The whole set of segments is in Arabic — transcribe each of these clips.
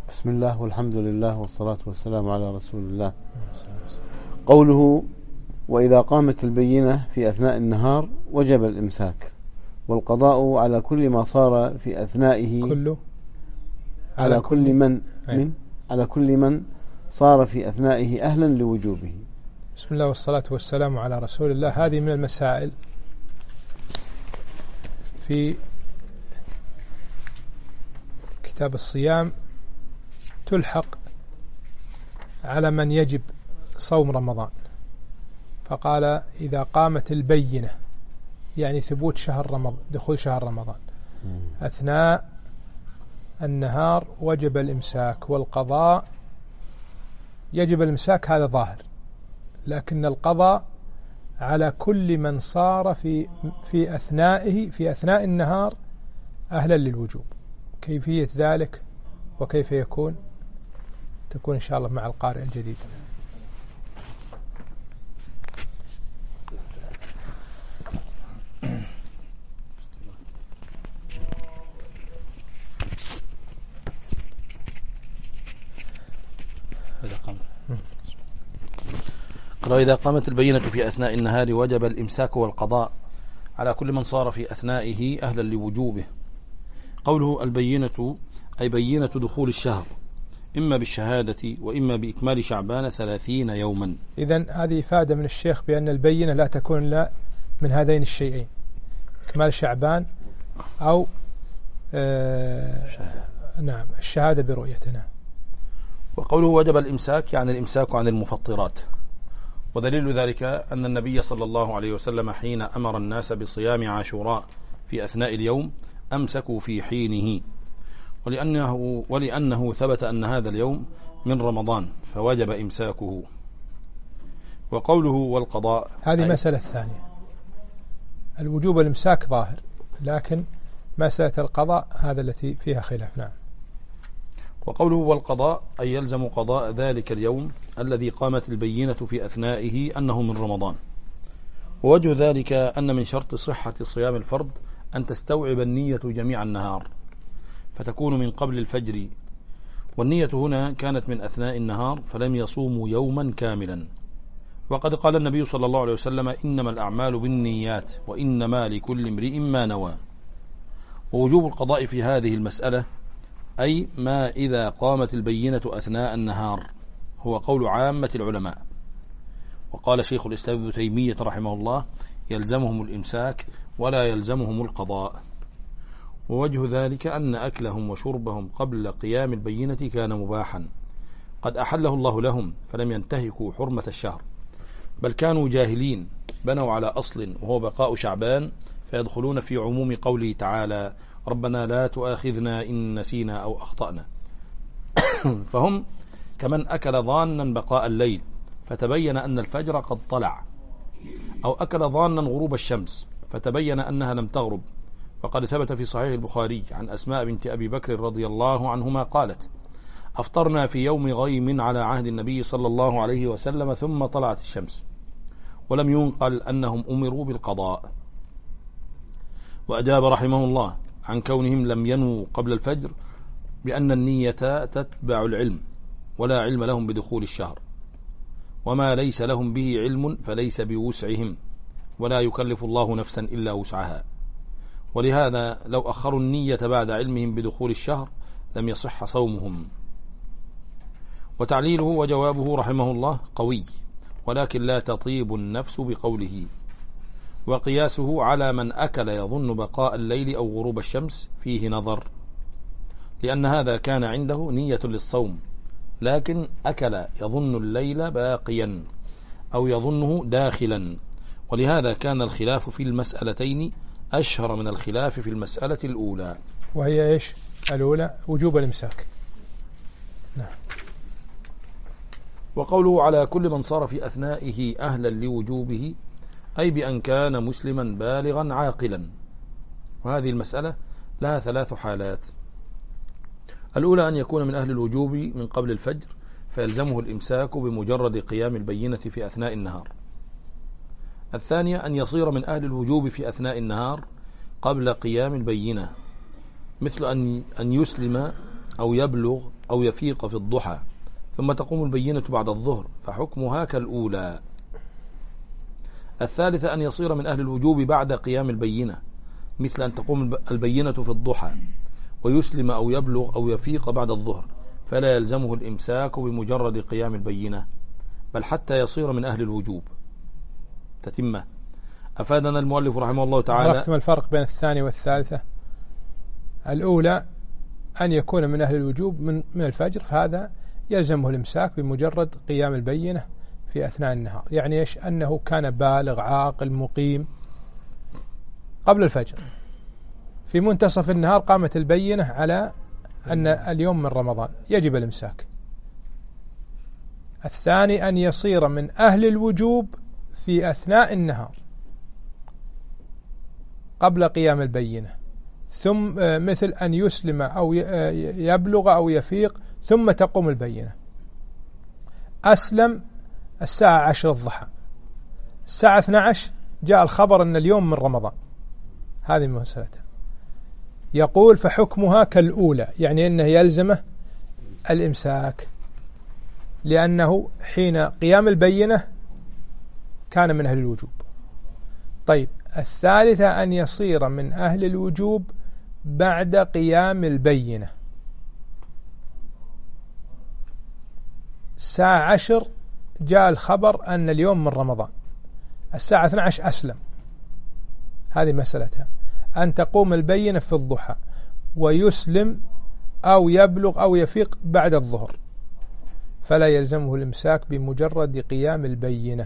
بسم الله والحمد لله والصلاة والسلام على رسول الله. قوله وإذا قامت البينة في أثناء النهار وجب الإمساك والقضاء على كل ما صار في أثنائه على كل من صار في أثنائه أهلا لوجوبه. بسم الله والصلاة والسلام على رسول الله. هذه من المسائل في كتاب الصيام تلحق على من يجب صوم رمضان، فقال إذا قامت البينة يعني ثبوت شهر رمضان، دخول شهر رمضان أثناء النهار وجب الإمساك والقضاء. يجب الإمساك هذا ظاهر، لكن القضاء على كل من صار في أثناء النهار أهلا للوجوب. كيفية ذلك وكيف تكون إن شاء الله مع القارئ الجديد. إذا قامت البينة في أثناء النهار وجب الإمساك والقضاء على كل من صار في أثنائه أهلا لوجوبه. قوله البينة أي بينة دخول الشهر، إما بالشهادة وإما بإكمال شعبان 30 يوما. إذن هذه إفادة من الشيخ بأن البينة لا تكون إلا من هذين الشيئين، إكمال شعبان أو نعم الشهادة برؤيتنا. وقوله وجب الإمساك يعني الإمساك عن المفطرات، ودليل ذلك أن النبي صلى الله عليه وسلم حين أمر الناس بصيام عاشوراء في أثناء اليوم أمسكوا في حينه، ولأنه ثبت أن هذا اليوم من رمضان فوجب إمساكه. وقوله والقضاء هذه مسألة الثانية. الوجوب الإمساك ظاهر، لكن مسألة القضاء هذا التي فيها خلاف. نعم. وقوله والقضاء أي يلزم قضاء ذلك اليوم الذي قامت البينة في أثنائه أنه من رمضان. ووجه ذلك أن من شرط صحة صيام الفرض أن تستوعب النية جميع النهار، فتكون من قبل الفجر، والنية هنا كانت من أثناء النهار فلم يصوموا يوما كاملا. وقد قال النبي صلى الله عليه وسلم إنما الأعمال بالنيات وإنما لكل امرئ ما نوى. ووجوب القضاء في هذه المسألة أي ما إذا قامت البينة أثناء النهار هو قول عامة العلماء. وقال شيخ الإسلام ابن تيمية رحمه الله يلزمهم الإمساك ولا يلزمهم القضاء. ووجه ذلك أن أكلهم وشربهم قبل قيام البينة كان مباحا قد أحله الله لهم، فلم ينتهكوا حرمة الشهر، بل كانوا جاهلين بنوا على أصل وهو بقاء شعبان، فيدخلون في عموم قوله تعالى ربنا لا تؤاخذنا إن نسينا أو أخطأنا. فهم كمن أكل ظانا بقاء الليل فتبين أن الفجر قد طلع، أو أكل ظانا غروب الشمس فتبين أنها لم تغرب. وقد ثبت في صحيح البخاري عن أسماء بنت أبي بكر رضي الله عنهما قالت أفطرنا في يوم غيم على عهد النبي صلى الله عليه وسلم ثم طلعت الشمس، ولم ينقل أنهم أمروا بالقضاء. وأجاب رحمه الله عن كونهم لم ينووا قبل الفجر بأن النية تتبع العلم، ولا علم لهم بدخول الشهر، وما ليس لهم به علم فليس بوسعهم، ولا يكلف الله نفسا إلا وسعها. ولهذا لو أخروا النية بعد علمهم بدخول الشهر لم يصح صومهم. وتعليله وجوابه رحمه الله قوي، ولكن لا تطيب النفس بقوله. وقياسه على من أكل يظن بقاء الليل أو غروب الشمس فيه نظر، لأن هذا كان عنده نية للصوم، لكن أكل يظن الليل باقيا أو يظنه داخلا، ولهذا كان الخلاف في المسألتين أشهر من الخلاف في المسألة الأولى، وهي إيش الأولى؟ وجوب الإمساك. نعم. وقوله على كل من صار في أثنائه أهلا لوجوبه أي بأن كان مسلما بالغا عاقلا. وهذه المسألة لها 3 حالات. الأولى أن يكون من أهل الوجوب من قبل الفجر فيلزمه الإمساك بمجرد قيام البينة في أثناء النهار. الثانية أن يصير من أهل الوجوب في أثناء النهار قبل قيام البينة، مثل أن يسلم أو يبلغ أو يفيق في الضحى ثم تقوم البينة بعد الظهر فحكمها كالأولى. الثالثة أن يصير من أهل الوجوب بعد قيام البينة، مثل أن تقوم البينة في الضحى ويسلم أو يبلغ أو يفيق بعد الظهر، فلا يلزمه الإمساك بمجرد قيام البينة، بل حتى يصير من أهل الوجوب. تتمة. أفادنا المؤلف رحمه الله تعالى. عرفتم الفرق بين الثانية والثالثة؟ الأولى أن يكون من أهل الوجوب من الفجر، فهذا يلزمه الإمساك بمجرد قيام البينة في أثناء النهار. يعني إيش؟ أنه كان بالغ عاقل مقيم قبل الفجر، في منتصف النهار قامت البينة على أن اليوم من رمضان، يجب الإمساك. الثاني أن يصير من أهل الوجوب في أثناء النهار قبل قيام البينة، ثم مثل أن يسلم أو يبلغ أو يفيق ثم تقوم البينة. أسلم الساعة 10 الضحى، الساعة 12 جاء الخبر أن اليوم من رمضان، هذه مسألته. يقول فحكمها كالأولى، يعني أنه يلزمه الإمساك، لأنه حين قيام البينة كان من أهل الوجوب. طيب، الثالثة أن يصير من أهل الوجوب بعد قيام البينة، الساعة 10 جاء الخبر أن اليوم من رمضان، الساعة 12 أسلم، هذه مسألتها. أن تقوم البينة في الضحى ويسلم أو يبلغ أو يفيق بعد الظهر، فلا يلزمه الإمساك بمجرد قيام البينة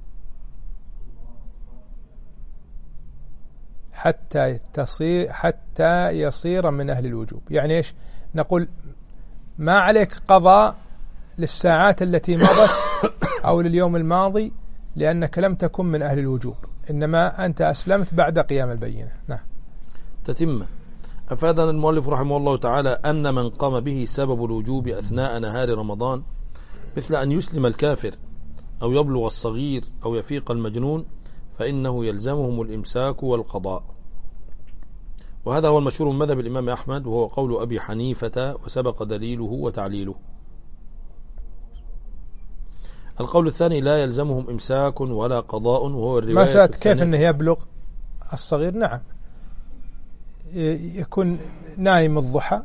حتى يصير من أهل الوجوب. يعني إيش؟ نقول ما عليك قضاء للساعات التي مضت أو لليوم الماضي لأنك لم تكن من أهل الوجوب، إنما أنت أسلمت بعد قيام البينة. نعم. تتمة. أفادنا المؤلف رحمه الله تعالى أن من قام به سبب الوجوب أثناء نهار رمضان، مثل أن يسلم الكافر أو يبلغ الصغير أو يفيق المجنون، فإنه يلزمهم الإمساك والقضاء. وهذا هو المشهور من مذهب الإمام أحمد، وهو قول أبي حنيفة، وسبق دليله وتعليله. القول الثاني لا يلزمهم إمساك ولا قضاء، وهو الرواية مسألة كيف أنه يبلغ الصغير. نعم، يكون نايم الضحى،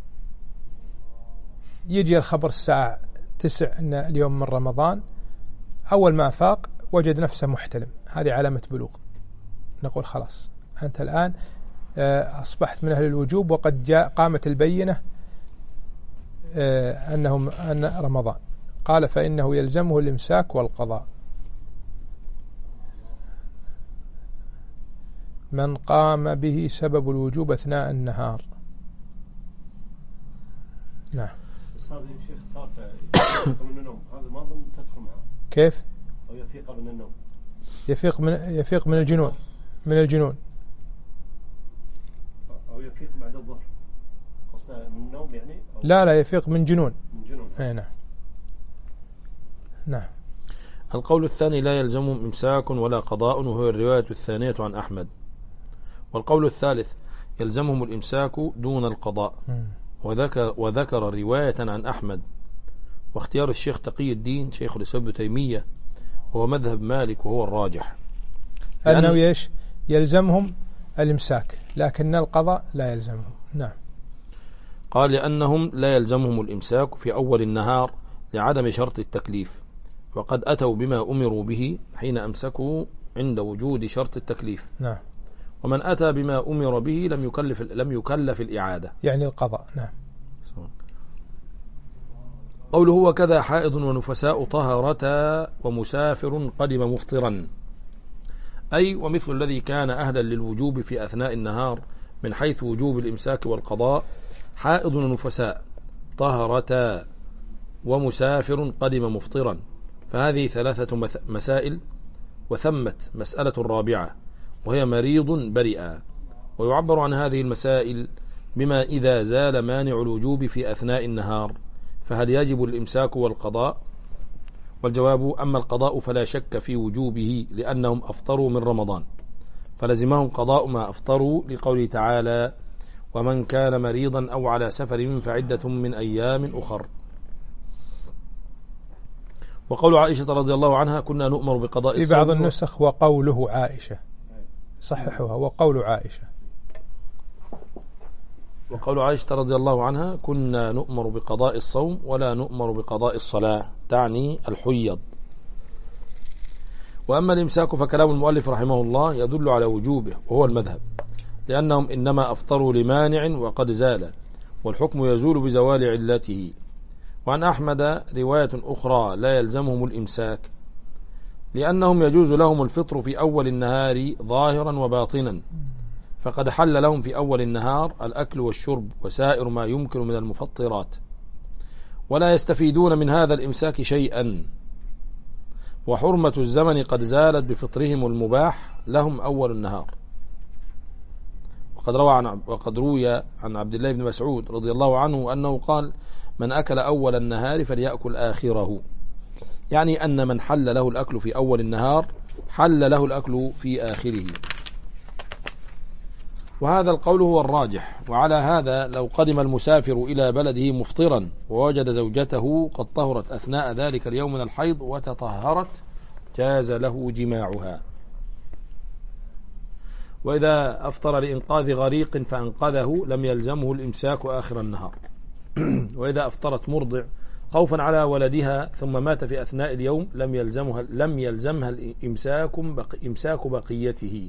يجي الخبر الساعة 9 أن اليوم من رمضان، أول ما فاق وجد نفسه محتلم، هذه علامة بلوغ، نقول خلاص أنت الآن أصبحت من أهل الوجوب، وقد قامت البينة أن رمضان. قال فإنه يلزمه الإمساك والقضاء. من قام به سبب الوجوب أثناء النهار. نعم. كيف؟ أو يفيق من النوم. يفيق من الجنون. من الجنون. أو يفيق بعد الظهر. قصده من النوم يعني؟ لا يفيق من جنون. من جنون. نعم. نعم. القول الثاني لا يلزمهم إمساك ولا قضاء، وهو الرواية الثانية عن أحمد. والقول الثالث يلزمهم الإمساك دون القضاء، وذكر رواية عن أحمد، واختيار الشيخ تقي الدين شيخ الإسلام ابن تيمية وهو مذهب مالك وهو الراجح، أنه يلزمهم الإمساك لكن القضاء لا يلزمهم. نعم. قال لأنهم لا يلزمهم الإمساك في أول النهار لعدم شرط التكليف، وقد أتوا بما أمروا به حين أمسكوا عند وجود شرط التكليف. نعم. ومن أتى بما أمر به لم يكلف الإعادة، يعني القضاء. نعم. قوله وكذا حائض ونفساء طهرتا ومسافر قدم مفطرا، أي ومثل الذي كان أهلا للوجوب في أثناء النهار من حيث وجوب الإمساك والقضاء، حائض ونفساء طهرتا ومسافر قدم مفطرا، فهذه 3 مسائل، وثمت مسألة رابعة وهي مريض برئا. ويعبر عن هذه المسائل بما إذا زال مانع الوجوب في أثناء النهار فهل يجب الإمساك والقضاء؟ والجواب أما القضاء فلا شك في وجوبه لأنهم أفطروا من رمضان، فلزمهم قضاء ما أفطروا لقوله تعالى ومن كان مريضا أو على سفر فعدة من أيام أخر. وقول عائشة رضي الله عنها كنا نؤمر بقضاء في بعض النسخ وقوله عائشة، صححوها وقول عائشة. وقول عائشة رضي الله عنها كنا نؤمر بقضاء الصوم ولا نؤمر بقضاء الصلاة، تعني الحيض. وأما الإمساك فكلام المؤلف رحمه الله يدل على وجوبه وهو المذهب، لأنهم إنما أفطروا لمانع وقد زال، والحكم يزول بزوال علته. وعن أحمد رواية أخرى لا يلزمهم الإمساك، لأنهم يجوز لهم الفطر في أول النهار ظاهرا وباطنا، فقد حل لهم في أول النهار الأكل والشرب وسائر ما يمكن من المفطرات، ولا يستفيدون من هذا الإمساك شيئا، وحرمة الزمن قد زالت بفطرهم المباح لهم أول النهار. وقد روي عن عبد الله بن مسعود رضي الله عنه أنه قال من أكل أول النهار فليأكل آخره، يعني أن من حل له الأكل في أول النهار حل له الأكل في آخره. وهذا القول هو الراجح. وعلى هذا لو قدم المسافر إلى بلده مفطرا ووجد زوجته قد طهرت أثناء ذلك اليوم من الحيض وتطهرت جاز له جماعها. وإذا أفطر لإنقاذ غريق فأنقذه لم يلزمه الإمساك آخر النهار. وإذا أفطرت مرضع خوفا على ولدها ثم مات في أثناء اليوم لم يلزمها إمساك بقيته.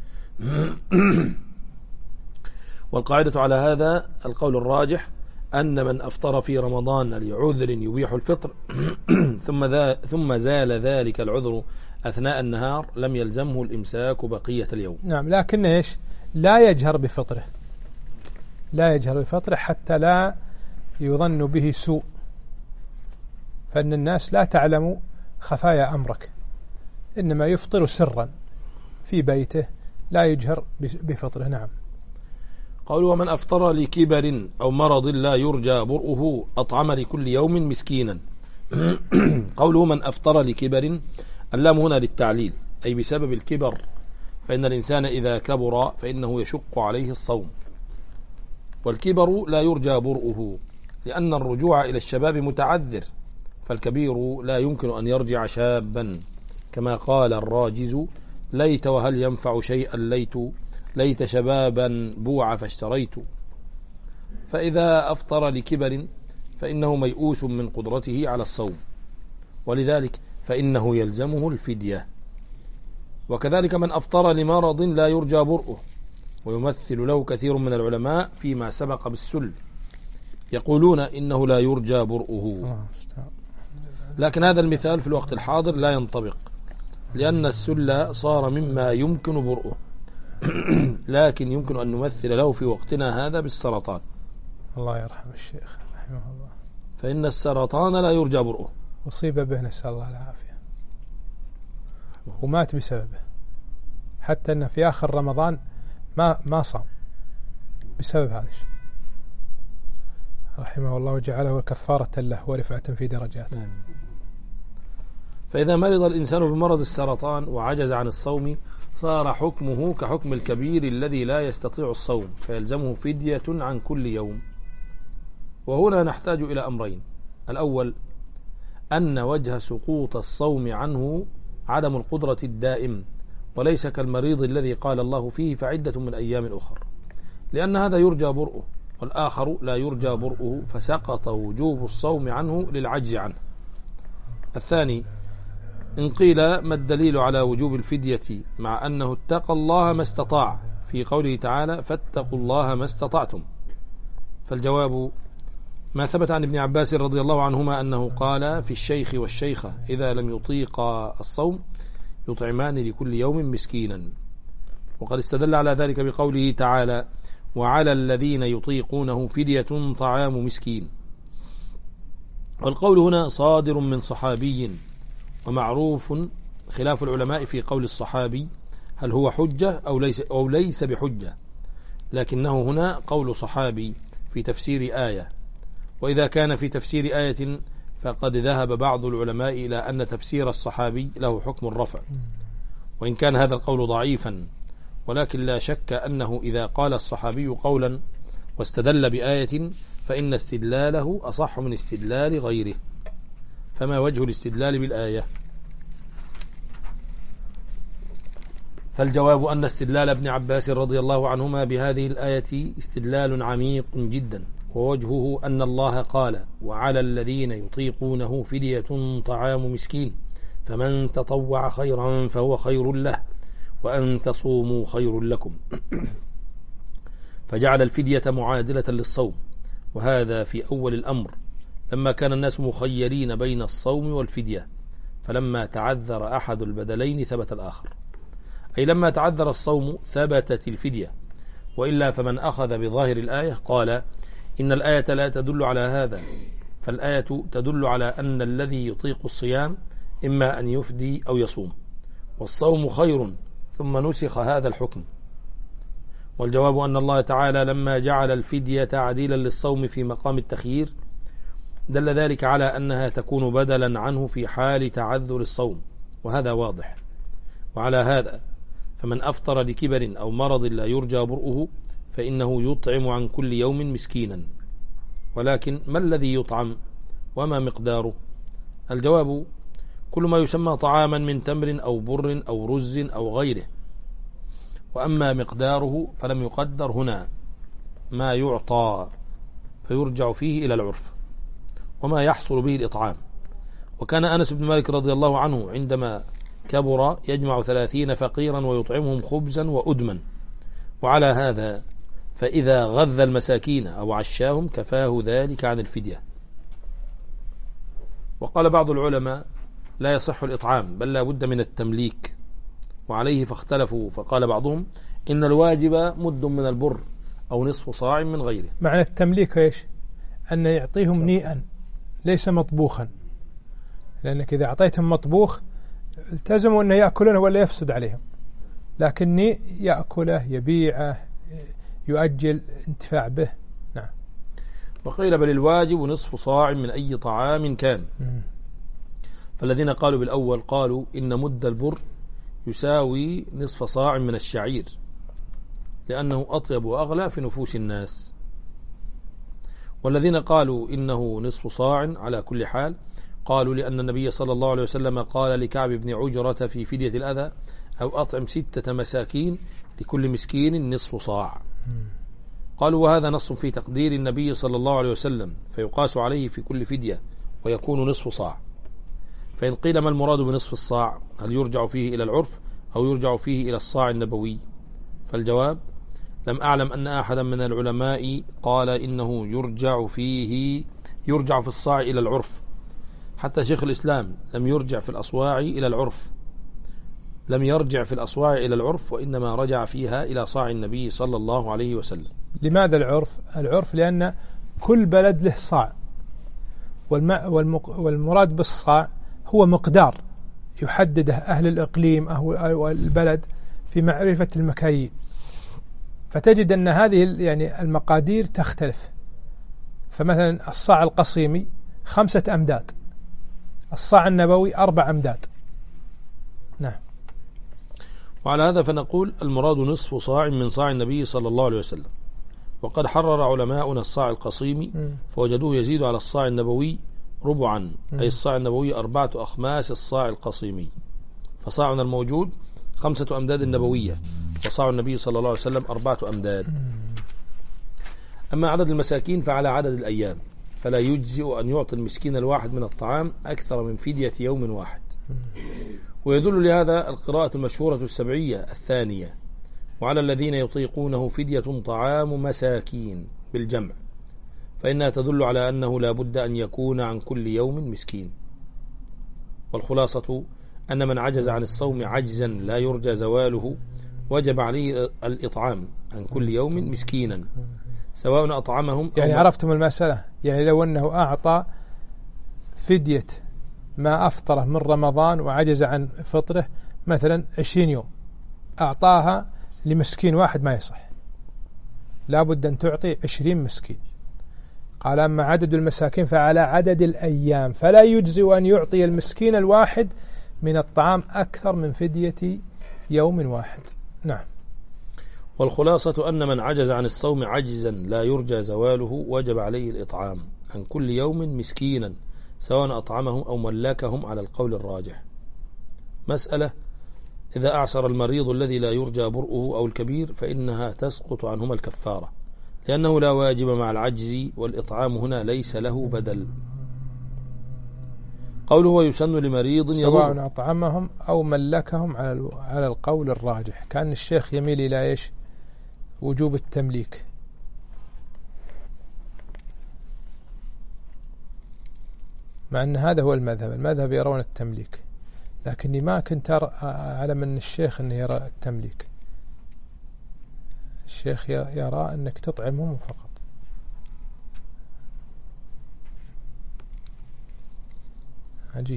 والقاعدة على هذا القول الراجح أن من أفطر في رمضان لعذر يبيح الفطر ثم زال ذلك العذر أثناء النهار لم يلزمه الإمساك بقية اليوم. نعم، لكن إيش؟ لا يجهر بفطره، لا يجهر بفطره حتى لا يظن به سوء، فإن الناس لا تعلم خفايا أمرك، إنما يفطر سرا في بيته لا يجهر بفطره. نعم. قالوا ومن أفطر لكبر أو مرض لا يرجى برؤه أطعم لكل يوم مسكينا. قوله من أفطر لكبر، اللام هنا للتعليل، أي بسبب الكبر، فإن الإنسان إذا كبر فإنه يشق عليه الصوم، والكبر لا يرجى برؤه لأن الرجوع إلى الشباب متعذر، فالكبير لا يمكن أن يرجع شابا، كما قال الراجز ليت وهل ينفع شيئا ليت شبابا بوع فاشتريت. فإذا أفطر لكبر فإنه ميؤوس من قدرته على الصوم، ولذلك فإنه يلزمه الفدية. وكذلك من أفطر لمرض لا يرجى برؤه، ويمثل له كثير من العلماء فيما سبق بالسل، يقولون إنه لا يرجى برؤه، لكن هذا المثال في الوقت الحاضر لا ينطبق، لأن السل صار مما يمكن برؤه، لكن يمكن أن نمثل له في وقتنا هذا بالسرطان. الله يرحم الشيخ رحمه الله، فإن السرطان لا يرجى برؤه، أصيب به نسأل الله العافية ومات بسببه، حتى أنه في آخر رمضان ما صام بسبب هذا الشيء رحمه الله، وجعله كفارة له ورفعة في درجاته. فإذا مرض الإنسان بمرض السرطان وعجز عن الصوم صار حكمه كحكم الكبير الذي لا يستطيع الصوم، فيلزمه فدية عن كل يوم. وهنا نحتاج إلى أمرين: الأول أن وجه سقوط الصوم عنه عدم القدرة الدائم، وليس كالمريض الذي قال الله فيه فعدة من أيام أخر، لأن هذا يرجى برؤه، والآخر لا يرجى برؤه، فسقط وجوب الصوم عنه للعجز عنه. الثاني إن قيل ما الدليل على وجوب الفدية مع أنه اتقى الله ما استطاع في قوله تعالى فاتقوا الله ما استطعتم؟ فالجواب ما ثبت عن ابن عباس رضي الله عنهما أنه قال في الشيخ والشيخة إذا لم يطيقا الصوم يطعمان لكل يوم مسكينا، وقد استدل على ذلك بقوله تعالى وعلى الذين يطيقونه فدية طعام مسكين. والقول هنا صادر من صحابي، ومعروف خلاف العلماء في قول الصحابي هل هو حجة أو ليس بحجة، لكنه هنا قول صحابي في تفسير آية، وإذا كان في تفسير آية فقد ذهب بعض العلماء إلى أن تفسير الصحابي له حكم الرفع، وإن كان هذا القول ضعيفا، ولكن لا شك أنه إذا قال الصحابي قولا واستدل بآية فإن استدلاله أصح من استدلال غيره. فما وجه الاستدلال بالآية؟ فالجواب أن استدلال ابن عباس رضي الله عنهما بهذه الآية استدلال عميق جدا، ووجهه أن الله قال: وعلى الذين يطيقونه فدية طعام مسكين فمن تطوع خيرا فهو خير له وأن تصوموا خير لكم. فجعل الفدية معادلة للصوم، وهذا في أول الأمر لما كان الناس مخيرين بين الصوم والفدية، فلما تعذر أحد البدلين ثبت الآخر، أي لما تعذر الصوم ثبتت الفدية، وإلا فمن أخذ بظاهر الآية قال إن الآية لا تدل على هذا، فالآية تدل على أن الذي يطيق الصيام إما أن يفدي أو يصوم، والصوم خير، ثم نسخ هذا الحكم. والجواب أن الله تعالى لما جعل الفدية تعديلا للصوم في مقام التخيير دل ذلك على أنها تكون بدلا عنه في حال تعذر الصوم، وهذا واضح. وعلى هذا فمن أفطر لكبر أو مرض لا يرجى برؤه فإنه يطعم عن كل يوم مسكينا. ولكن ما الذي يطعم وما مقداره؟ الجواب: كل ما يسمى طعاما من تمر أو بر أو رز أو غيره. وأما مقداره فلم يقدر هنا ما يعطى، فيرجع فيه إلى العرف وما يحصل به الإطعام. وكان أنس بن مالك رضي الله عنه عندما كبر يجمع 30 فقيرا ويطعمهم خبزا وأدما، وعلى هذا فإذا غذى المساكين أو عشاهم كفاه ذلك عن الفدية. وقال بعض العلماء لا يصح الإطعام بل لا بد من التمليك، وعليه فاختلفوا، فقال بعضهم إن الواجب مد من البر أو نصف صاع من غيره. معنى التمليك إيش؟ أن يعطيهم نيئا ليس مطبوخا، لأنك إذا أعطيتهم مطبوخ التزموا أنه يأكلونه ولا يفسد عليهم، لكن نيء يأكله يبيعه يؤجل انتفاع به. نعم. وقيل بل الواجب نصف صاع من أي طعام كان. فالذين قالوا بالأول قالوا إن مد البر يساوي نصف صاع من الشعير، لأنه أطيب وأغلى في نفوس الناس. والذين قالوا إنه نصف صاع على كل حال قالوا لأن النبي صلى الله عليه وسلم قال لكعب بن عجرة في فدية الأذى: أو أطعم 6 مساكين لكل مسكين نصف صاع. قالوا وهذا نص في تقدير النبي صلى الله عليه وسلم، فيقاس عليه في كل فدية ويكون نصف صاع. فإن قيل ما المراد بنصف الصاع؟ هل يرجع فيه إلى العرف أو يرجع فيه إلى الصاع النبوي؟ فالجواب: لم أعلم أن أحدا من العلماء قال إنه يرجع في الصاع إلى العرف. حتى شيخ الإسلام لم يرجع في الأصواع إلى العرف، وإنما رجع فيها إلى صاع النبي صلى الله عليه وسلم. لماذا العرف؟ العرف لأن كل بلد له صاع، والمراد بالصاع هو مقدار يحدده أهل الإقليم أو البلد في معرفة المكاييل، فتجد أن هذه يعني المقادير تختلف. فمثلا الصاع القصيمي 5 أمداد، الصاع النبوي 4 أمداد. نعم. وعلى هذا فنقول المراد نصف صاع من صاع النبي صلى الله عليه وسلم. وقد حرر علماؤنا الصاع القصيمي فوجدوه يزيد على الصاع النبوي ربعا، أي الصاع النبوي 4 أخماس الصاع القصيمي. فصاعنا الموجود 5 أمداد النبوية، وصاع النبي صلى الله عليه وسلم 4 أمداد. أما عدد المساكين فعلى عدد الأيام، فلا يجزئ أن يعطي المسكين الواحد من الطعام أكثر من فدية يوم واحد. ويدل لهذا القراءة المشهورة السبعية الثانية: وعلى الذين يطيقونه فدية طعام مساكين بالجمع، فإنها تدل على أنه لا بد أن يكون عن كل يوم مسكين. والخلاصة أن من عجز عن الصوم عجزا لا يرجى زواله وجب عليه الإطعام عن كل يوم مسكينا، سواء أطعمهم يعني عرفتم المسألة. يعني لو أنه أعطى فدية ما أفطره من رمضان وعجز عن فطره مثلا 20 يوم، أعطاها لمسكين واحد ما يصح، لا بد أن تعطي 20 مسكين. قال أما عدد المساكين فعلى عدد الأيام، فلا يجزئ أن يعطي المسكين الواحد من الطعام أكثر من فدية يوم واحد. نعم. والخلاصة أن من عجز عن الصوم عجزا لا يرجى زواله وجب عليه الإطعام عن كل يوم مسكينا سواء أطعمهم أو ملكهم على القول الراجح. مسألة: إذا أعسر المريض الذي لا يرجى برؤه أو الكبير فإنها تسقط عنهما الكفارة، لأنه لا واجب مع العجز، والإطعام هنا ليس له بدل. قوله ويسن لمريض سواء أطعمهم أو ملكهم على القول الراجح، كان الشيخ يميل إلى إيش؟ وجوب التمليك. مع أن هذا هو المذهب يرون التمليك، لكني ما كنت أعلم من الشيخ أنه يرى التمليك. الشيخ يرى أنك تطعمهم فقط. عجيب.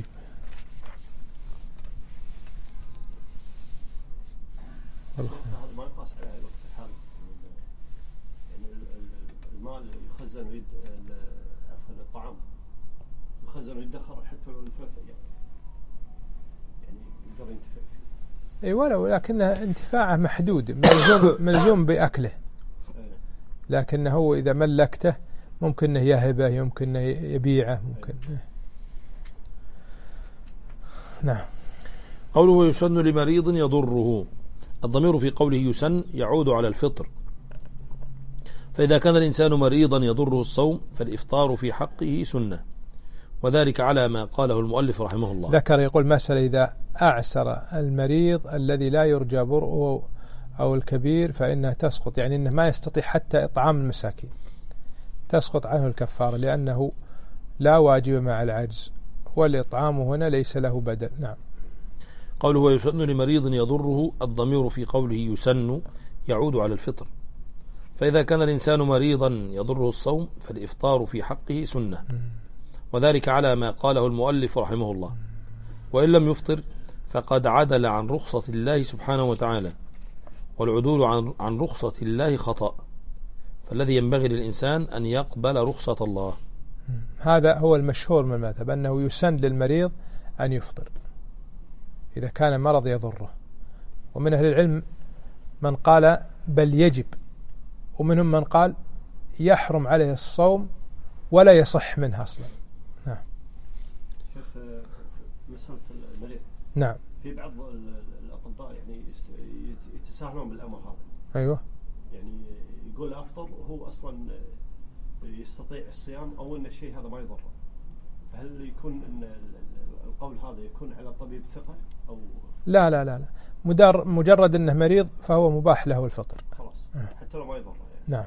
هذا ما يقاس على وقت الحال، يعني المال يخزن ويد عفوا الطعام يخزن ويدخر حتى لو 3 أيام، يعني يقدر ينتفع فيه. اي ولو، لكن انتفاعه محدود، ملزوم بأكله، لكنه إذا ملكته ممكن أنه يهبه، يمكن أنه يبيعه، ممكن. نعم. قوله ويسن لمريض يضره، الضمير في قوله يسن يعود على الفطر، فإذا كان الإنسان مريضا يضره الصوم فالإفطار في حقه سنة، وذلك على ما قاله المؤلف رحمه الله. ذكر يقول مسألة: إذا أعسر المريض الذي لا يرجى برؤه أو الكبير فإنها تسقط، يعني أنه ما يستطيع حتى إطعام المساكين، تسقط عنه الكفارة، لأنه لا واجب مع العجز، والإطعام هنا ليس له بدل. نعم. قوله ويسن لمريض يضره، الضمير في قوله يسن يعود على الفطر، فإذا كان الإنسان مريضا يضره الصوم فالإفطار في حقه سنة، وذلك على ما قاله المؤلف رحمه الله. وإن لم يفطر فقد عدل عن رخصة الله سبحانه وتعالى، والعدول عن رخصة الله خطأ، فالذي ينبغي للإنسان أن يقبل رخصة الله. هذا هو المشهور من المذهب، أنه يسن للمريض أن يفطر إذا كان مرض يضره، ومن أهل العلم من قال بل يجب، ومنهم من قال يحرم عليه الصوم ولا يصح منها أصلا. نعم. شيخ، مسألة المريض، نعم، في بعض الأطباء يعني يتساهلون بالأمر هذا. أيوه، يعني يقول أفطر وهو أصلا يستطيع الصيام، أو أن الشيء هذا ما يضره، هل يكون أن القول هذا يكون على طبيب ثقة أو لا لا لا لا، مجرد أنه مريض فهو مباح له الفطر خلاص حتى لو ما يضره يعني. نعم.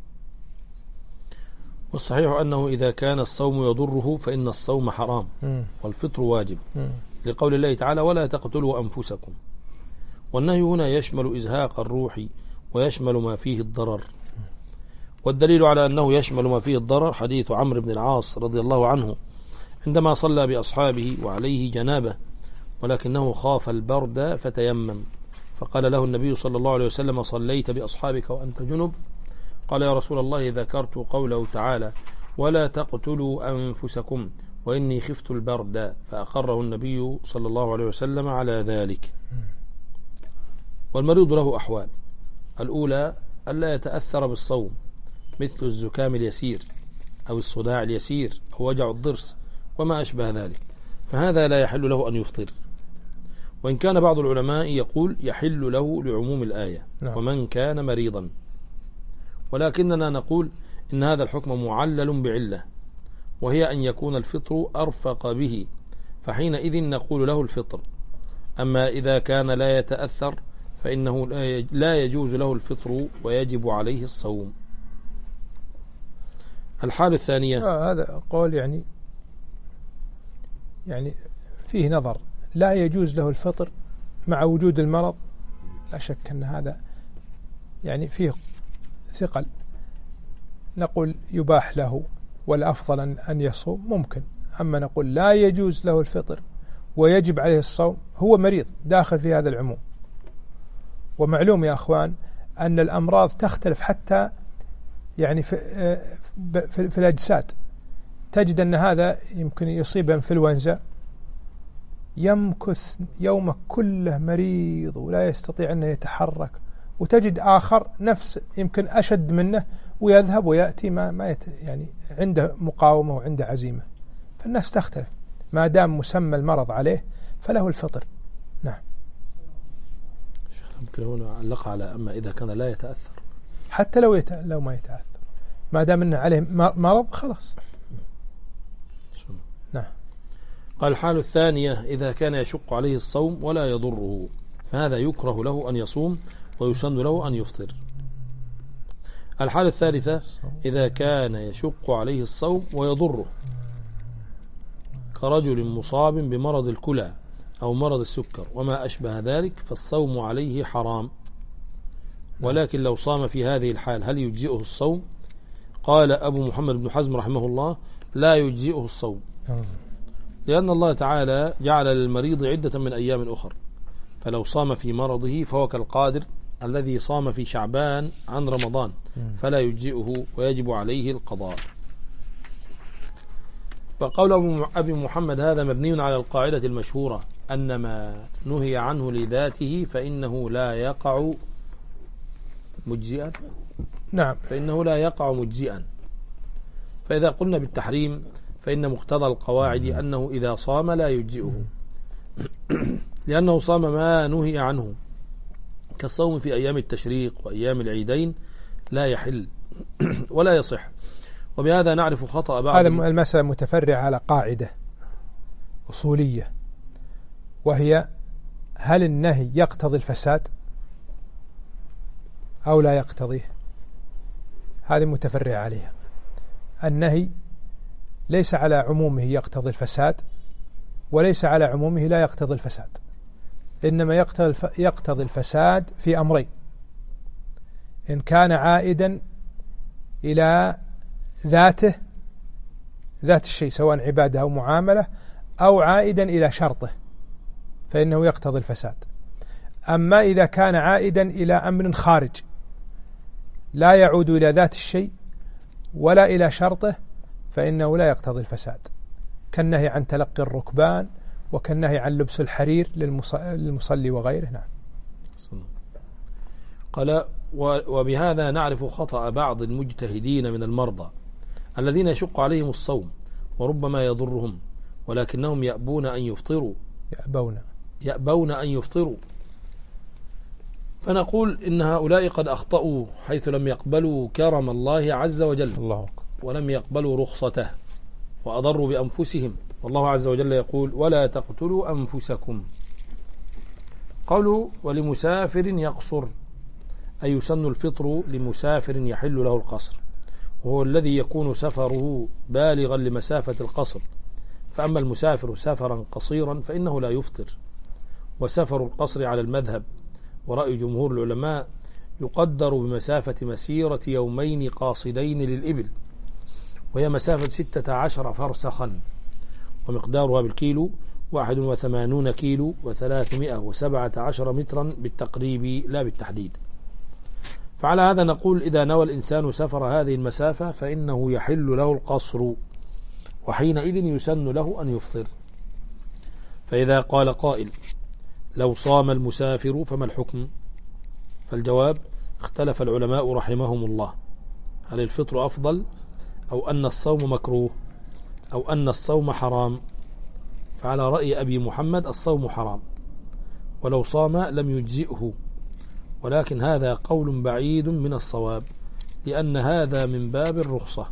والصحيح أنه إذا كان الصوم يضره فإن الصوم حرام والفطر واجب، لقول الله تعالى ولا تقتلوا أنفسكم، والنهي هنا يشمل إزهاق الروح ويشمل ما فيه الضرر. والدليل على أنه يشمل ما فيه الضرر حديث عمرو بن العاص رضي الله عنه عندما صلى بأصحابه وعليه جنابه، ولكنه خاف البرد فتيمم، فقال له النبي صلى الله عليه وسلم صليت بأصحابك وأنت جنب؟ قال يا رسول الله ذكرت قوله تعالى ولا تقتلوا أنفسكم وإني خفت البرد، فأقره النبي صلى الله عليه وسلم على ذلك. والمريض له أحوال: الأولى ألا يتأثر بالصوم، مثل الزكام اليسير أو الصداع اليسير أو وجع الضرس وما أشبه ذلك، فهذا لا يحل له أن يفطر، وإن كان بعض العلماء يقول يحل له لعموم الآية ومن كان مريضا، ولكننا نقول إن هذا الحكم معلل بعلة، وهي أن يكون الفطر أرفق به، فحينئذ نقول له الفطر. أما إذا كان لا يتأثر فإنه لا يجوز له الفطر ويجب عليه الصوم. الحالة الثانية، هذا قول يعني فيه نظر، لا يجوز له الفطر مع وجود المرض، لا شك أن هذا يعني فيه ثقل. نقول يباح له والأفضل أن يصوم ممكن، أما نقول لا يجوز له الفطر ويجب عليه الصوم، هو مريض داخل في هذا العموم. ومعلوم يا أخوان أن الأمراض تختلف حتى يعني في الأجساد، تجد أن هذا يمكن يصيب انفلونزا يمكث يومه كله مريض ولا يستطيع أن يتحرك وتجد آخر نفس يمكن أشد منه ويذهب ويأتي ما يعني عنده مقاومة وعنده عزيمة. فالناس تختلف، ما دام مسمى المرض عليه فله الفطر. نعم. يمكن هنا علق على أما إذا كان لا يتأثر، حتى لو ما يتأثر ما دام أنه عليه مرض خلاص. نعم. قال الحالة الثانية إذا كان يشق عليه الصوم ولا يضره فهذا يكره له أن يصوم ويسن له أن يفطر. الحالة الثالثة إذا كان يشق عليه الصوم ويضره كرجل مصاب بمرض الكلى أو مرض السكر وما أشبه ذلك فالصوم عليه حرام. ولكن لو صام في هذه الحال هل يجزئه الصوم؟ قال أبو محمد بن حزم رحمه الله لا يجزئه الصوم، لأن الله تعالى جعل للمريض عدة من أيام أخر، فلو صام في مرضه فهو كالقادر الذي صام في شعبان عن رمضان فلا يجزئه ويجب عليه القضاء. فقول أبي محمد هذا مبني على القاعدة المشهورة أن ما نهي عنه لذاته فإنه لا يقع مجزئا. نعم. فإنه لا يقع مجزئا. فإذا قلنا بالتحريم فإن مقتضى القواعد أنه إذا صام لا يجزئه لأنه صام ما نهي عنه كالصوم في أيام التشريق وأيام العيدين لا يحل ولا يصح. وبهذا نعرف خطأ بعض. هذا المسألة متفرع على قاعدة أصولية، وهي هل النهي يقتضي الفساد أو لا يقتضيه؟ هذه متفرع عليها. النهي ليس على عمومه يقتضي الفساد، وليس على عمومه لا يقتضي الفساد، إنما يقتضي الفساد في أمرين: إن كان عائدا إلى ذات الشيء سواء عبادة أو معاملة، أو عائدا إلى شرطه فإنه يقتضي الفساد. أما إذا كان عائدا إلى أمر خارج لا يعود إلى ذات الشيء ولا إلى شرطه فإنه لا يقتضي الفساد، كالنهي عن تلقي الركبان وكالنهي عن لبس الحرير للمصلي وغيره. نعم. قال وبهذا نعرف خطأ بعض المجتهدين من المرضى الذين يشق عليهم الصوم وربما يضرهم ولكنهم يأبون أن يفطروا فنقول إن هؤلاء قد أخطأوا حيث لم يقبلوا كرم الله عز وجل ولم يقبلوا رخصته وأضروا بأنفسهم، والله عز وجل يقول ولا تقتلوا أنفسكم. قالوا ولمسافر يقصر أي يسن الفطر لمسافر يحل له القصر، وهو الذي يكون سفره بالغا لمسافة القصر. فأما المسافر سفرا قصيرا فإنه لا يفطر. وسفر القصر على المذهب ورأي جمهور العلماء يقدر بمسافة مسيرة يومين قاصدين للإبل، وهي مسافة 16 فرسخا، ومقدارها بالكيلو 81 كيلو و317 مترا بالتقريب لا بالتحديد. فعلى هذا نقول إذا نوى الإنسان سفر هذه المسافة فإنه يحل له القصر، وحينئذ يسن له أن يفطر. فإذا قال قائل لو صام المسافر فما الحكم؟ فالجواب اختلف العلماء رحمهم الله هل الفطر أفضل أو أن الصوم مكروه أو أن الصوم حرام. فعلى رأي أبي محمد الصوم حرام، ولو صام لم يجزئه، ولكن هذا قول بعيد من الصواب لأن هذا من باب الرخصة.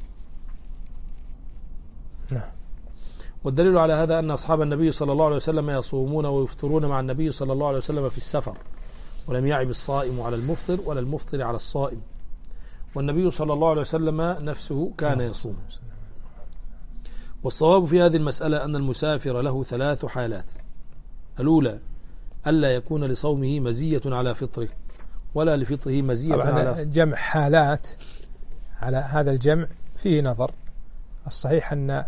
والدليل على هذا أن أصحاب النبي صلى الله عليه وسلم يصومون ويفطرون مع النبي صلى الله عليه وسلم في السفر، ولم يعب الصائم على المفطر ولا المفطر على الصائم، والنبي صلى الله عليه وسلم نفسه كان يصوم. والصواب في هذه المسألة أن المسافر له 3 حالات: الأولى ألا يكون لصومه مزية على فطره ولا لفطره مزية على فطره. جمع حالات على هذا الجمع فيه نظر. الصحيح أن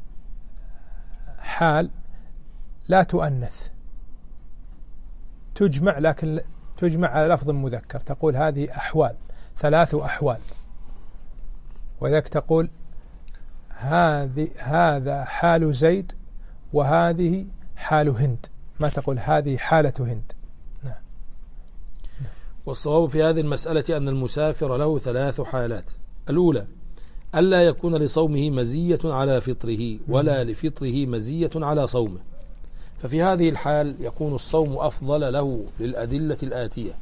حال لا تؤنث، تجمع، لكن تجمع على لفظ مذكر، تقول هذه أحوال، 3 أحوال، وذلك تقول هذا حال زيد وهذه حال هند، ما تقول هذه حالة هند. نعم. والصواب في هذه المسألة أن المسافر له 3 حالات. الأولى ألا يكون لصومه مزية على فطره ولا لفطره مزية على صومه، ففي هذه الحال يكون الصوم أفضل له للأدلة الآتية.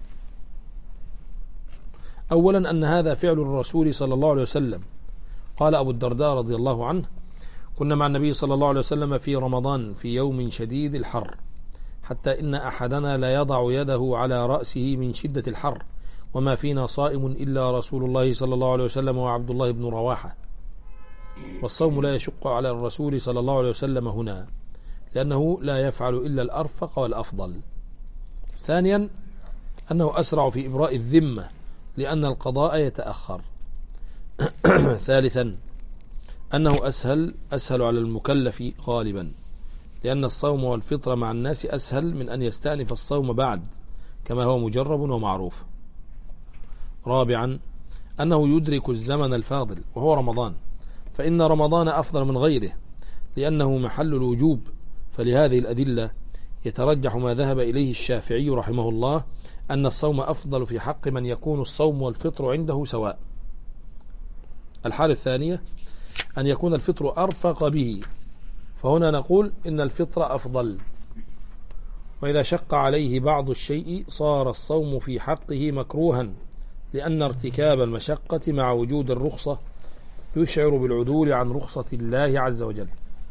أولا أن هذا فعل الرسول صلى الله عليه وسلم. قال أبو الدرداء رضي الله عنه: كنا مع النبي صلى الله عليه وسلم في رمضان في يوم شديد الحر، حتى إن أحدنا لا يضع يده على رأسه من شدة الحر، وما فينا صائم إلا رسول الله صلى الله عليه وسلم وعبد الله بن رواحة. والصوم لا يشق على الرسول صلى الله عليه وسلم هنا، لأنه لا يفعل إلا الأرفق والأفضل. ثانيا أنه أسرع في إبراء الذمة، لأن القضاء يتأخر. ثالثا أنه أسهل على المكلف غالبا، لأن الصوم والفطر مع الناس أسهل من أن يستأنف الصوم بعد، كما هو مجرب ومعروف. رابعا أنه يدرك الزمن الفاضل وهو رمضان، فإن رمضان أفضل من غيره لأنه محل الوجوب. فلهذه الأدلة يترجح ما ذهب إليه الشافعي رحمه الله، أن الصوم أفضل في حق من يكون الصوم والفطر عنده سواء. الحالة الثانية أن يكون الفطر أرفق به، فهنا نقول إن الفطر أفضل. وإذا شق عليه بعض الشيء صار الصوم في حقه مكروها، لأن ارتكاب المشقة مع وجود الرخصة يشعر بالعدول عن رخصة الله عز وجل.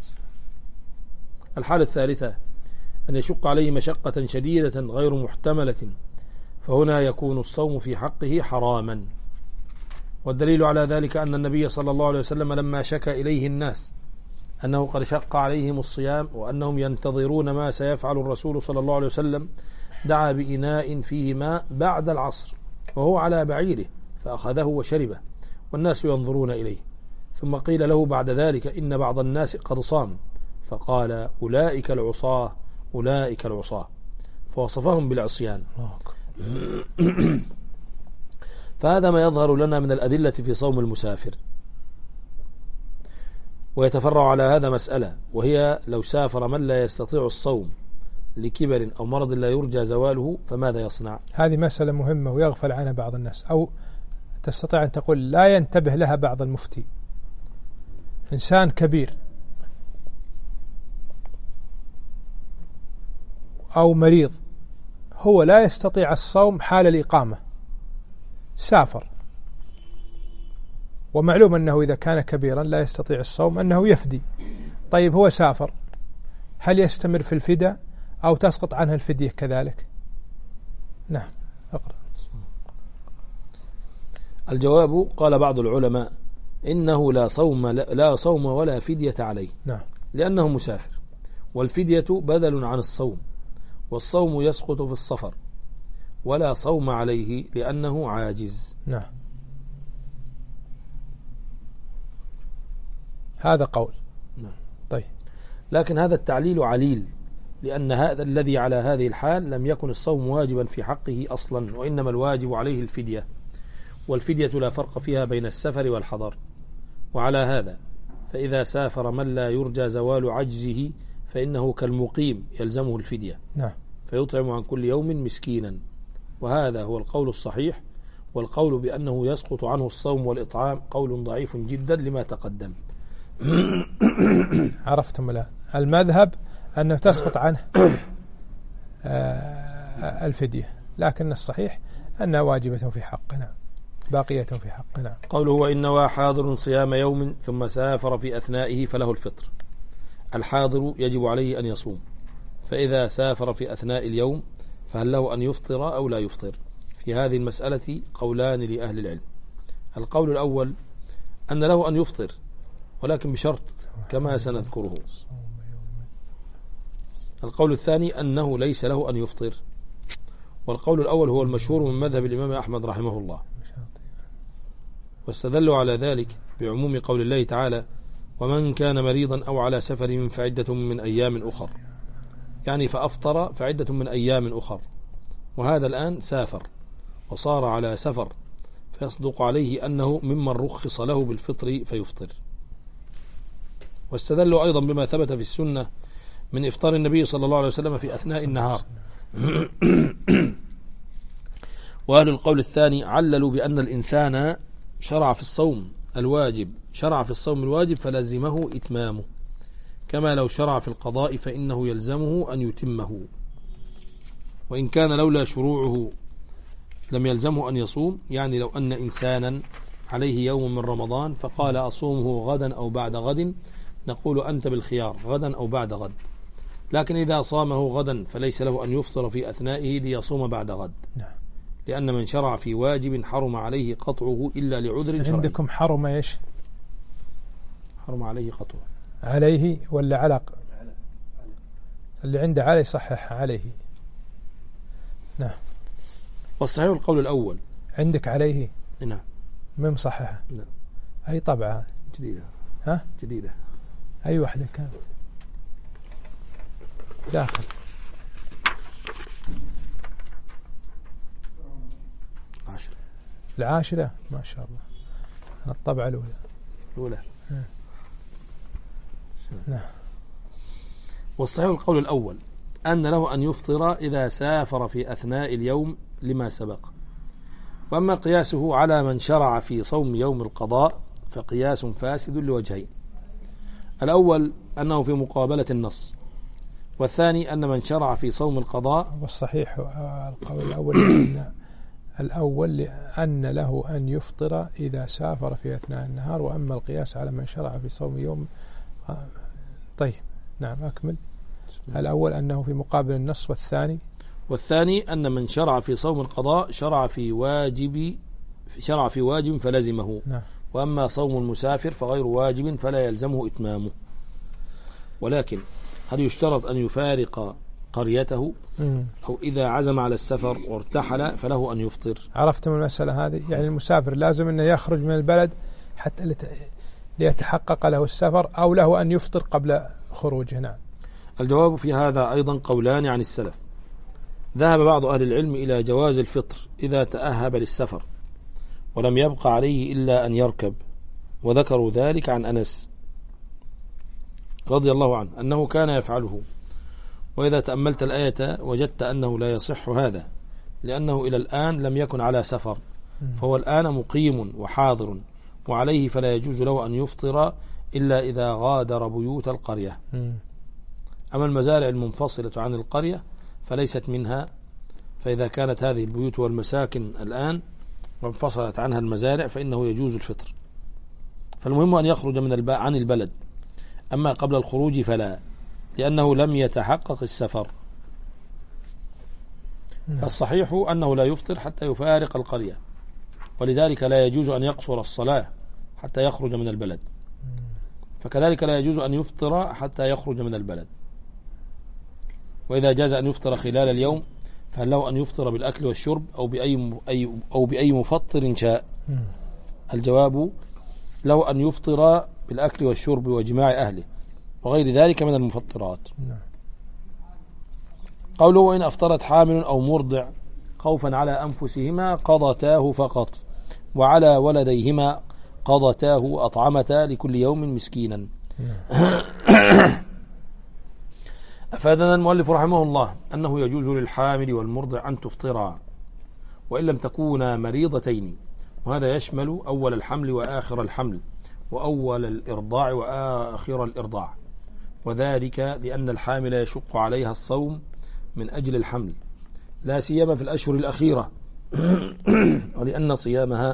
الحالة الثالثة أن يشق عليه مشقة شديدة غير محتملة، فهنا يكون الصوم في حقه حراما. والدليل على ذلك أن النبي صلى الله عليه وسلم لما شكى إليه الناس أنه قد شق عليهم الصيام وأنهم ينتظرون ما سيفعل الرسول صلى الله عليه وسلم، دعا بإناء فيه ماء بعد العصر وهو على بعيره، فأخذه وشربه والناس ينظرون إليه. ثم قيل له بعد ذلك إن بعض الناس قد صام، فقال: أولئك العصاة أولئك العصاة، فوصفهم بالعصيان. فهذا ما يظهر لنا من الأدلة في صوم المسافر. ويتفرع على هذا مسألة، وهي لو سافر من لا يستطيع الصوم لكبر أو مرض لا يرجى زواله فماذا يصنع؟ هذه مسألة مهمة ويغفل عنها بعض الناس، أو تستطيع أن تقول لا ينتبه لها بعض المفتي. إنسان كبير أو مريض هو لا يستطيع الصوم حال الإقامة، سافر، ومعلوم أنه إذا كان كبيرا لا يستطيع الصوم أنه يفدي. طيب هو سافر، هل يستمر في الفداء أو تسقط عنه الفدية كذلك؟ نعم، اقرأ. الجواب: قال بعض العلماء إنه لا صوم ولا فدية عليه، نعم، لأنه مسافر، والفدية بدل عن الصوم، والصوم يسقط في السفر، ولا صوم عليه لأنه عاجز. نعم، هذا قول. نعم. طيب، لكن هذا التعليل عليل، لأن هذا الذي على هذه الحال لم يكن الصوم واجبا في حقه أصلا، وإنما الواجب عليه الفدية، والفدية لا فرق فيها بين السفر والحضر. وعلى هذا فإذا سافر من لا يرجى زوال عجزه فإنه كالمقيم يلزمه الفدية، نعم، فيطعم عن كل يوم مسكينا. وهذا هو القول الصحيح، والقول بأنه يسقط عنه الصوم والإطعام قول ضعيف جدا لما تقدم. عرفتم الآن المذهب أنه تسقط عنه الفدية، لكن الصحيح أنها واجبة في حقنا، باقية في حقنا. قوله: وإن نوى حاضر صيام يوم ثم سافر في أثنائه فله الفطر. الحاضر يجب عليه أن يصوم، فإذا سافر في أثناء اليوم فهل له أن يفطر أو لا يفطر؟ في هذه المسألة قولان لأهل العلم. القول الأول أن له أن يفطر، ولكن بشرط كما سنذكره. القول الثاني أنه ليس له أن يفطر، والقول الأول هو المشهور من مذهب الإمام أحمد رحمه الله. واستدلوا على ذلك بعموم قول الله تعالى: ومن كان مريضا أو على سفر فعدة من أيام أخر، يعني فأفطر فعدة من أيام أخر. وهذا الآن سافر وصار على سفر، فيصدق عليه أنه ممن رخص له بالفطر فيفطر. واستدلوا أيضا بما ثبت في السنة من إفطار النبي صلى الله عليه وسلم في أثناء النهار، وأهل القول الثاني عللوا بأن الإنسان شرع في الصوم الواجب فلازمه إتمامه، كما لو شرع في القضاء فإنه يلزمه أن يتمه، وإن كان لولا شروعه لم يلزمه أن يصوم. يعني لو أن إنسانا عليه يوم من رمضان فقال أصومه غدا أو بعد غد، نقول أنت بالخيار غدا أو بعد غد، لكن إذا صامه غدا فليس له أن يفطر في أثنائه ليصوم بعد غد، لأن من شرع في واجب حرم عليه قطعه إلا لعذر شرعي. عندكم حرم إيش؟ حرم عليه قطعه. عليه ولا علق؟ اللي عنده عليه صحح عليه. نعم. والصحيح القول الأول. عندك عليه؟ نعم. ما مصححة؟ نعم. أي طبعة؟ جديدة. ها؟ جديدة. أي واحدة كان؟ داخل. العاشرة ما شاء الله. أنا الطبعة الأولى. نعم. والصحيح القول الأول أن له أن يفطر إذا سافر في أثناء اليوم لما سبق. وأما قياسه على من شرع في صوم يوم القضاء فقياس فاسد لوجهين: الأول أنه في مقابلة النص، والثاني أن من شرع في صوم القضاء. والصحيح القول الأول أن له أن يفطر إذا سافر في أثناء النهار، وأما القياس على من شرع في صوم يوم. طيب نعم أكمل. الأول أنه في مقابل النص، والثاني أن من شرع في صوم القضاء شرع في واجب فلزمه. نعم. وأما صوم المسافر فغير واجب فلا يلزمه إتمامه. ولكن هل يشترط أن يفارق قريته أو إذا عزم على السفر وارتحل فله أن يفطر؟ عرفتم المسألة هذه؟ يعني المسافر لازم أنه يخرج من البلد حتى ليتحقق له السفر، أو له أن يفطر قبل خروجه؟ نعم. الجواب في هذا أيضا قولان عن السلف. ذهب بعض أهل العلم إلى جواز الفطر إذا تأهب للسفر ولم يبق عليه إلا أن يركب، وذكروا ذلك عن أنس رضي الله عنه أنه كان يفعله. وإذا تأملت الآية وجدت أنه لا يصح هذا، لأنه إلى الآن لم يكن على سفر، فهو الآن مقيم وحاضر، وعليه فلا يجوز له أن يفطر إلا إذا غادر بيوت القرية. أما المزارع المنفصلة عن القرية فليست منها، فإذا كانت هذه البيوت والمساكن الآن وانفصلت عنها المزارع فإنه يجوز الفطر. فالمهم أن يخرج عن البلد، أما قبل الخروج فلا، لأنه لم يتحقق السفر. فالصحيح أنه لا يفطر حتى يفارق القرية، ولذلك لا يجوز أن يقصر الصلاة حتى يخرج من البلد، فكذلك لا يجوز أن يفطر حتى يخرج من البلد. وإذا جاز أن يفطر خلال اليوم فهل له أن يفطر بالأكل والشرب أو بأي مفطر شاء؟ الجواب له أن يفطر بالأكل والشرب وجماع أهله وغير ذلك من المفطرات. قوله وإن أفطرت حامل أو مرضع خوفا على أنفسهما قضتاه فقط، وعلى ولديهما قضتاه أطعمتا لكل يوم مسكينا. أفادنا المؤلف رحمه الله أنه يجوز للحامل والمرضع أن تفطرا وإن لم تكونا مريضتين، وهذا يشمل أول الحمل وآخر الحمل، وأول الإرضاع وآخر الإرضاع، وذلك لأن الحامل يشق عليها الصوم من أجل الحمل، لا سيما في الأشهر الأخيرة، ولأن صيامها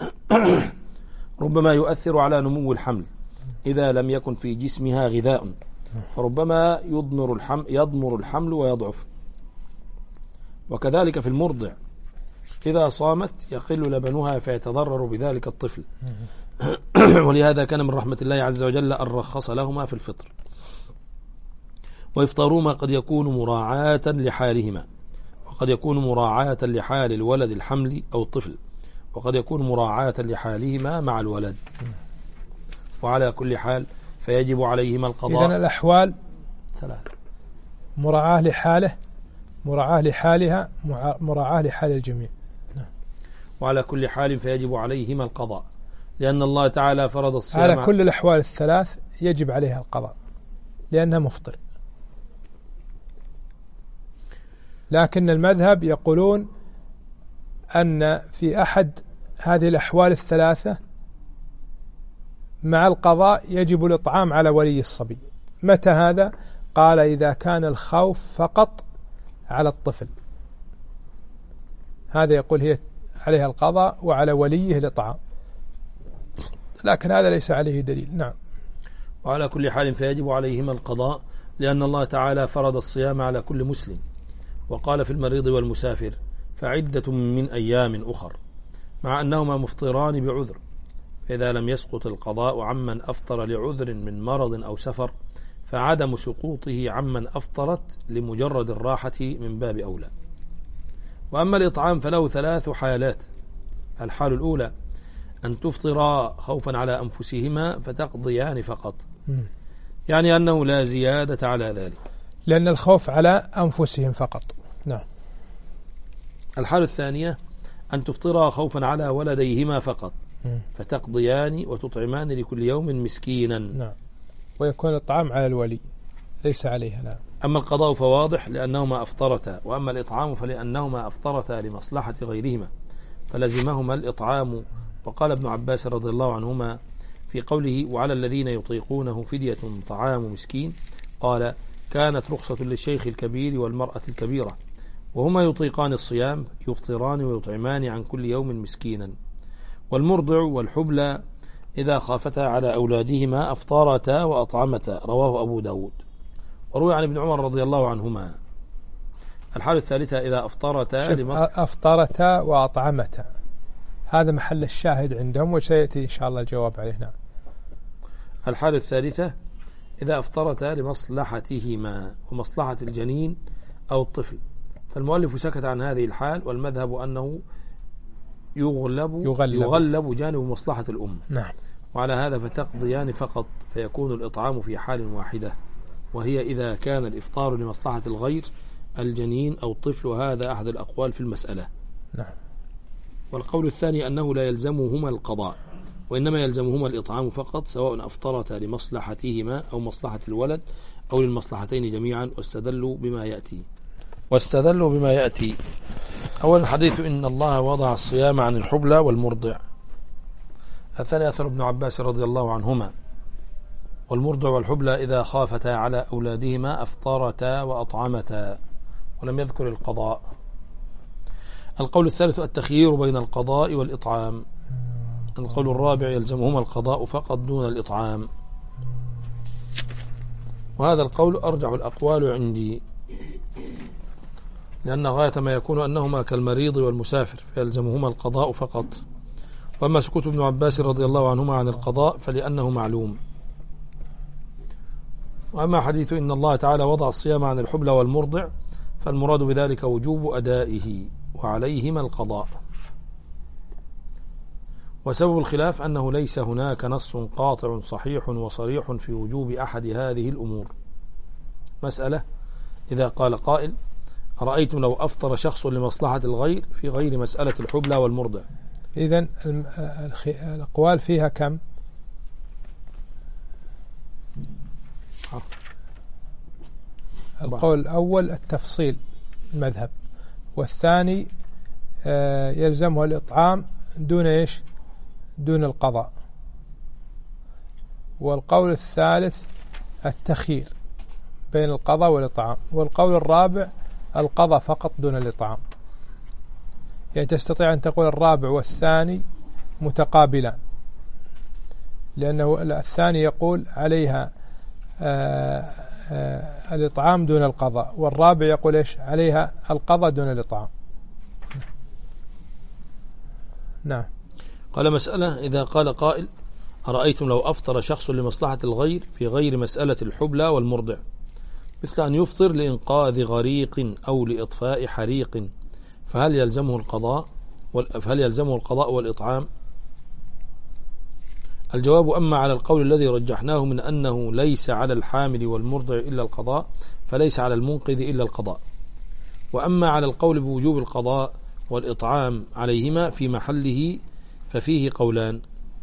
ربما يؤثر على نمو الحمل إذا لم يكن في جسمها غذاء، فربما يضمر الحمل ويضعف. وكذلك في المرضع إذا صامت يقل لبنها فيتضرر بذلك الطفل، ولهذا كان من رحمة الله عز وجل أن رخص لهما في الفطر. وإفطارهما قد يكون مراعاة لحالهما، وقد يكون مراعاة لحال الولد الحمل أو الطفل، وقد يكون مراعاة لحالهما مع الولد. وعلى كل حال فيجب عليهما القضاء. إذن الأحوال ثلاث: مراعاة لحاله، مراعاة لحالها، مراعاة لحال الجميع. وعلى كل حال فيجب عليهما القضاء، لأن الله تعالى فرض الصيام على كل الأحوال الثلاث يجب عليها القضاء لأنها مفطر. لكن المذهب يقولون أن في أحد هذه الأحوال الثلاثة مع القضاء يجب الإطعام على ولي الصبي. متى هذا؟ قال إذا كان الخوف فقط على الطفل، هذا يقول هي عليها القضاء وعلى وليه الإطعام، لكن هذا ليس عليه دليل. نعم. وعلى كل حال فيجب عليهما القضاء، لأن الله تعالى فرض الصيام على كل مسلم، وقال في المريض والمسافر فعدة من أيام أخر، مع أنهما مفطران بعذر، فإذا لم يسقط القضاء عمن أفطر لعذر من مرض أو سفر فعدم سقوطه عمن أفطرت لمجرد الراحة من باب أولى. وأما الإطعام فله 3 حالات. الحال الأولى أن تفطرا خوفا على أنفسهما فتقضيان فقط، يعني أنه لا زيادة على ذلك، لأن الخوف على أنفسهم فقط. نعم. الحال الثانية أن تفطرا خوفا على ولديهما فقط فتقضيان وتطعمان لكل يوم مسكينا. نعم. ويكون الإطعام على الولي ليس عليها. نعم. أما القضاء فواضح لأنهما أفطرتا، وأما الإطعام فلأنهما أفطرتا لمصلحة غيرهما فلزمهما الإطعام. وقال ابن عباس رضي الله عنهما في قوله وعلى الذين يطيقونه فدية طعام مسكين، قال كانت رخصة للشيخ الكبير والمرأة الكبيرة وهما يطيقان الصيام يفطران ويطعمان عن كل يوم مسكينا. والمرضع والحبلى إذا خافتا على أولادهما أفطارتا وأطعمتا، رواه أبو داود. وروي عن ابن عمر رضي الله عنهما. الحالة الثالثة إذا أفطرتا وأطعمتا، هذا محل الشاهد عندهم وسيأتي إن شاء الله الجواب عليه. نعم. الحالة الثالثة إذا أفطرتا لمصلحتهما ومصلحة الجنين أو الطفل، فالمؤلف سكت عن هذه الحال، والمذهب أنه يغلب جانب مصلحة الأم. نعم. وعلى هذا فتقضيان فقط، فيكون الإطعام في حال واحدة، وهي إذا كان الإفطار لمصلحة الغير الجنين أو الطفل، وهذا أحد الأقوال في المسألة. نعم. والقول الثاني أنه لا يلزمهما القضاء، وإنما يلزمهما الإطعام فقط، سواء أفطرتا لمصلحتهما أو مصلحة الولد أو للمصلحتين جميعا، واستدلوا بما يأتي. أول حديث إن الله وضع الصيام عن الحبلى والمرضع. الثاني أثر ابن عباس رضي الله عنهما، والمرضع والحبلى إذا خافتا على أولادهما أفطرتا وأطعمتا، ولم يذكر القضاء. القول الثالث التخيير بين القضاء والإطعام. القول الرابع يلزمهما القضاء فقط دون الإطعام، وهذا القول أرجح الأقوال عندي، لأن غاية ما يكون أنهما كالمريض والمسافر فيلزمهما القضاء فقط. وأما سكوت ابن عباس رضي الله عنهما عن القضاء فلأنه معلوم. وأما حديث إن الله تعالى وضع الصيام عن الحبلى والمرضع فالمراد بذلك وجوب أدائه وعليهما القضاء. وسبب الخلاف أنه ليس هناك نص قاطع صحيح وصريح في وجوب أحد هذه الأمور. مسألة إذا قال قائل أرأيتم لو أفطر شخص لمصلحة الغير في غير مسألة الحبلى والمرضع. إذن الأقوال فيها كم؟ القول الأول التفصيل المذهب، والثاني يلزمه الإطعام دون إيش؟ دون القضاء. والقول الثالث التخيير بين القضاء والإطعام. والقول الرابع القضاء فقط دون الإطعام. يعني تستطيع أن تقول الرابع والثاني متقابلان، لأنه الثاني يقول عليها الإطعام دون القضاء، والرابع يقول إيش؟ عليها القضاء دون الإطعام. نعم. قال مسألة إذا قال قائل أرأيتم لو أفطر شخص لمصلحة الغير في غير مسألة الحبلى والمرضع، مثل أن يفطر لإنقاذ غريق أو لإطفاء حريق، فهل يلزمه القضاء والإطعام؟ الجواب أما على القول الذي رجحناه من أنه ليس على الحامل والمرضع إلا القضاء فليس على المنقذ إلا القضاء. وأما على القول بوجوب القضاء والإطعام عليهما في محله ففيه قولان.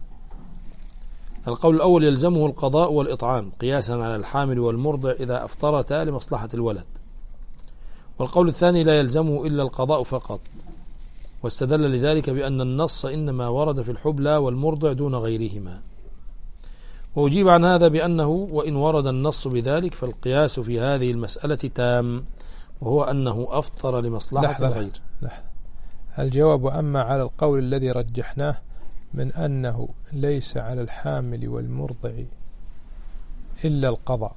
القول الأول يلزمه القضاء والإطعام قياسا على الحامل والمرضع إذا أفطرتا لمصلحة الولد. والقول الثاني لا يلزمه إلا القضاء فقط، واستدل لذلك بأن النص إنما ورد في الحبلى والمرضع دون غيرهما. وأجيب عن هذا بأنه وإن ورد النص بذلك فالقياس في هذه المسألة تام، وهو أنه أفطر لمصلحة الغير. لحظة. الجواب أما على القول الذي رجحناه من أنه ليس على الحامل والمرضع إلا القضاء،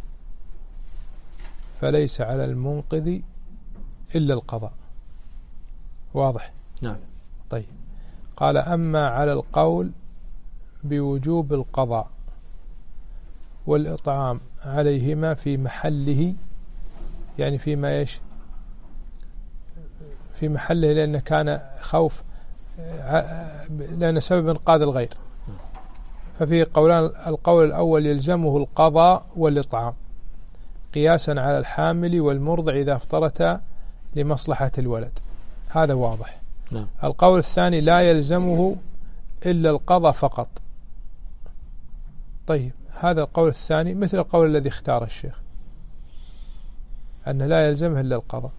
فليس على المنقذ إلا القضاء. واضح؟ نعم. طيب، قال أما على القول بوجوب القضاء والإطعام عليهما في محله، يعني فيما يش في محله، لأن كان خوف، لأن سبب انقاذ الغير. ففي قولان، القول الأول يلزمه القضاء والإطعام قياسا على الحامل والمرضع إذا افطرتا لمصلحة الولد، هذا واضح. نعم. القول الثاني لا يلزمه إلا القضاء فقط. طيب، هذا القول الثاني مثل القول الذي اختار الشيخ أن لا يلزمه إلا القضاء.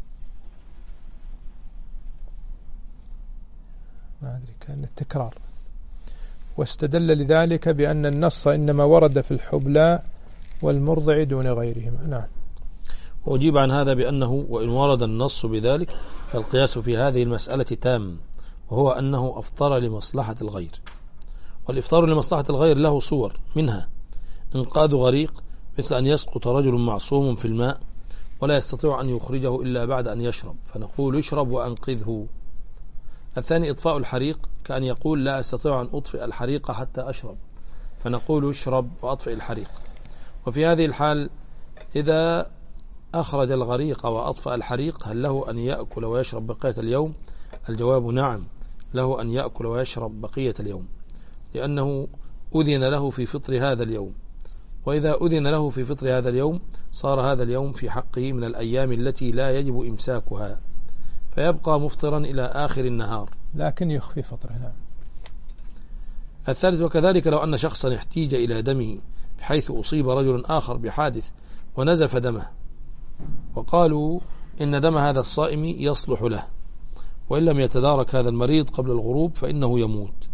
ما أدري، كان التكرار. واستدل لذلك بأن النص إنما ورد في الحبلى والمرضع دون غيرهما. نعم. وأجيب عن هذا بأنه وإن ورد النص بذلك فالقياس في هذه المسألة تام، وهو أنه أفطر لمصلحة الغير. والإفطار لمصلحة الغير له صور، منها إنقاذ غريق، مثل أن يسقط رجل معصوم في الماء ولا يستطيع أن يخرجه إلا بعد أن يشرب، فنقول اشرب وأنقذه. الثاني إطفاء الحريق، كأن يقول لا أستطيع أن أطفئ الحريق حتى أشرب، فنقول اشرب وأطفئ الحريق. وفي هذه الحال إذا أخرج الغريق وأطفأ الحريق هل له أن يأكل ويشرب بقية اليوم؟ الجواب نعم، له أن يأكل ويشرب بقية اليوم، لأنه أذن له في فطر هذا اليوم. وإذا أذن له في فطر هذا اليوم صار هذا اليوم في حقه من الأيام التي لا يجب إمساكها، فيبقى مفطرا إلى آخر النهار، لكن يخفي فطره. نعم. الثالث وكذلك لو أن شخصا احتيج إلى دمه بحيث أصيب رجل آخر بحادث ونزف دمه، وقالوا إن دم هذا الصائم يصلح له، وإن لم يتدارك هذا المريض قبل الغروب فإنه يموت،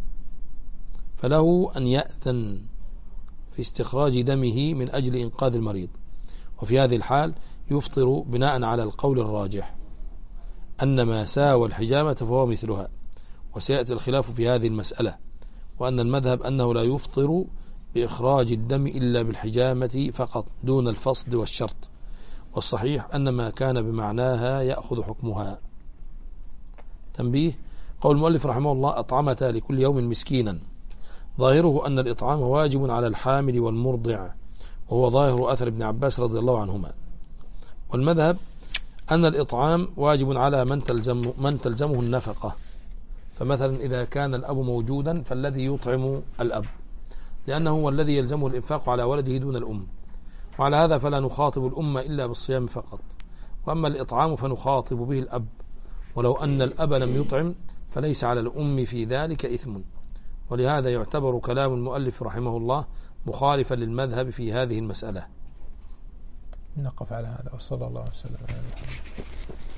فله أن يأذن في استخراج دمه من أجل إنقاذ المريض. وفي هذه الحال يفطر بناء على القول الراجح أن ما ساوى الحجامة فهو مثلها، وسيأتي الخلاف في هذه المسألة، وأن المذهب أنه لا يفطر بإخراج الدم إلا بالحجامة فقط دون الفصد والشرط، والصحيح أن ما كان بمعناها يأخذ حكمها. تنبيه: قول المؤلف رحمه الله أطعمتا لكل يوم مسكينا، ظاهره أن الإطعام واجب على الحامل والمرضع، وهو ظاهر أثر ابن عباس رضي الله عنهما. والمذهب أن الإطعام واجب على من تلزمه النفقة، فمثلا إذا كان الأب موجودا فالذي يطعم الأب، لأنه هو الذي يلزمه الإنفاق على ولده دون الأم، وعلى هذا فلا نخاطب الأم إلا بالصيام فقط. وأما الإطعام فنخاطب به الأب، ولو أن الأب لم يطعم فليس على الأم في ذلك إثم. ولهذا يعتبر كلام المؤلف رحمه الله مخالفا للمذهب في هذه المسألة. نقف على هذا، وصلى الله وسلم على محمد.